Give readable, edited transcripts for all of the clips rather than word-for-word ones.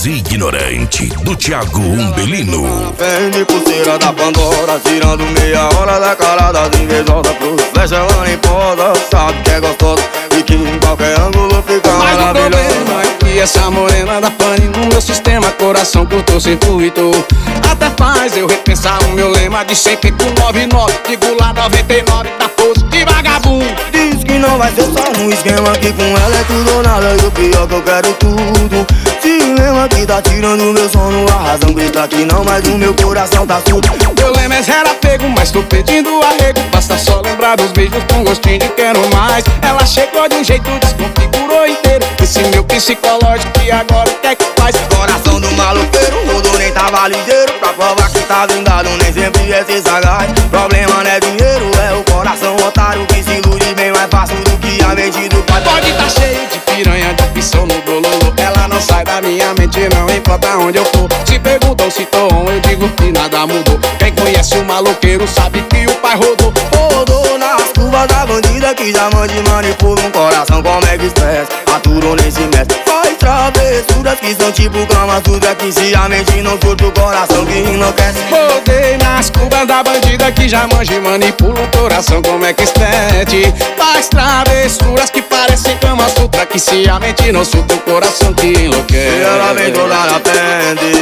simples e ignorante, do Thiago Umbelino. Vende pulseira da Pandora, tirando meia hora da cara das invejosas. Pro flecha ela nem posa, sabe que é gostosa e que em qualquer ângulo fica mas maravilhosa. o problema é que essa morena da pane no meu sistema, coração curtou circuito. Até faz eu repensar o meu lema de sempre com 99. Digo lá 99, tá força de vagabundo. Diz que não vai ser só um esquema, que com ela é tudo ou nada. E o pior que eu quero tudo. Se lembra que tá tirando meu sono, a razão grita que não, mas o meu coração tá surdo. Meu lema é zero apego, mas tô pedindo arrego. Basta só lembrar dos beijos com gostinho de quero mais. Ela chegou de um jeito, desconfigurou inteiro esse meu psicológico e agora o que é que faz? Coração do maloqueiro, rodou nem tava ligeiro. Pra provar que tá blindado, nem sempre é ser sagaz. Problema não é dinheiro, é o coração otário que se ilude bem mais fácil do que a mente do pai. Pode tá cheio de piranha, de opção no bololo. Ela não sai da minha mente, não importa onde eu for. Se perguntam se tô on, eu digo que nada mudou. Quem conhece o maloqueiro sabe que o pai rodou. Rodou nas curvas da bandida que já mande manipula um coração como é que estresse. Aturou nem se mexe, faz travessuras que são tipo cama suja, que se a mente não surta o coração que enlouquece. Rodei nas curvas da bandida que já manja e manipula o coração como é que estete. Faz travessuras que parecem cama sutra, que se a mente não surta o coração que enlouquece. E ela vem toda na frente,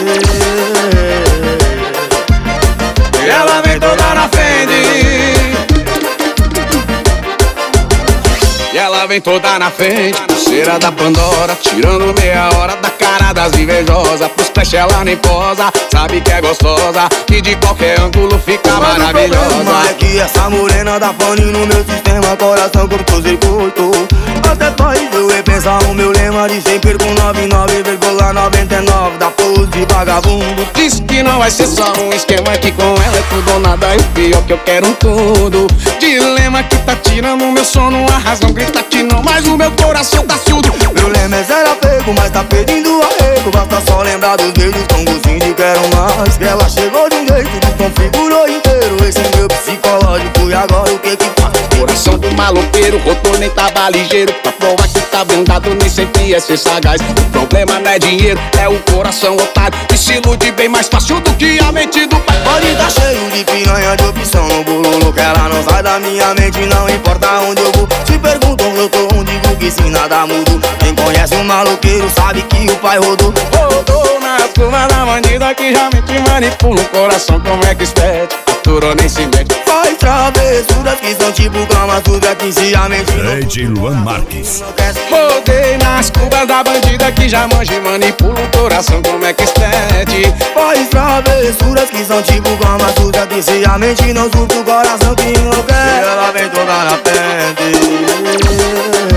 e ela vem toda na frente, e ela vem toda na frente. Pulseira da Pandora, tirando meia hora da cara das invejosas. Pros flash ela nem posa, sabe que é gostosa e de qualquer ângulo fica maravilhosa. O problema é que essa morena da pane no meu sistema, coração curto circuito. Até faz eu repensar o meu lema de sempre com 99,99 da pose de vagabundo. Diz que não vai ser só um esquema, que com ela é tudo ou nada. E o pior que eu quero tudo. Dilema que tá tirando meu sono, a razão grita que não, mas o meu coração tá surdo. Meu lema é zero apego, mas tá pedindo arrego. Basta só lembrar dos beijos com gostinho de quero mais. Que ela chegou de um jeito, desconfigurou inteiro esse meu psicológico e agora o que que faz? Coração do maloqueiro, rodou nem tava ligeiro. Pra provar que tá blindado, nem sempre é ser sagaz. O problema não é dinheiro, é o coração otário que se ilude bem mais fácil do que a mente do pai. Pode tá cheio de piranha, de opção no bololo, que ela não sai da minha mente, não importa onde eu vou. Se perguntam eu tô onde, digo que se nada mudo. Quem conhece o maloqueiro sabe que o pai rodou. Rodou nas curvas da bandida que já mente manipula o coração como é que espete. Aturou nem se mete, faz travessuras que são tipo cama suja, que se a mente não DJ Luan Marques. rodei nas curvas da bandida que já manja e manipula o coração como é que estete. faz travessuras que são tipo cama suja, que se a mente não surta o coração que enlouquece. E ela vem toda na frente,